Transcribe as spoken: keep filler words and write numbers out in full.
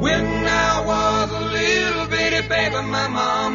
When I was a little bitty baby, my mom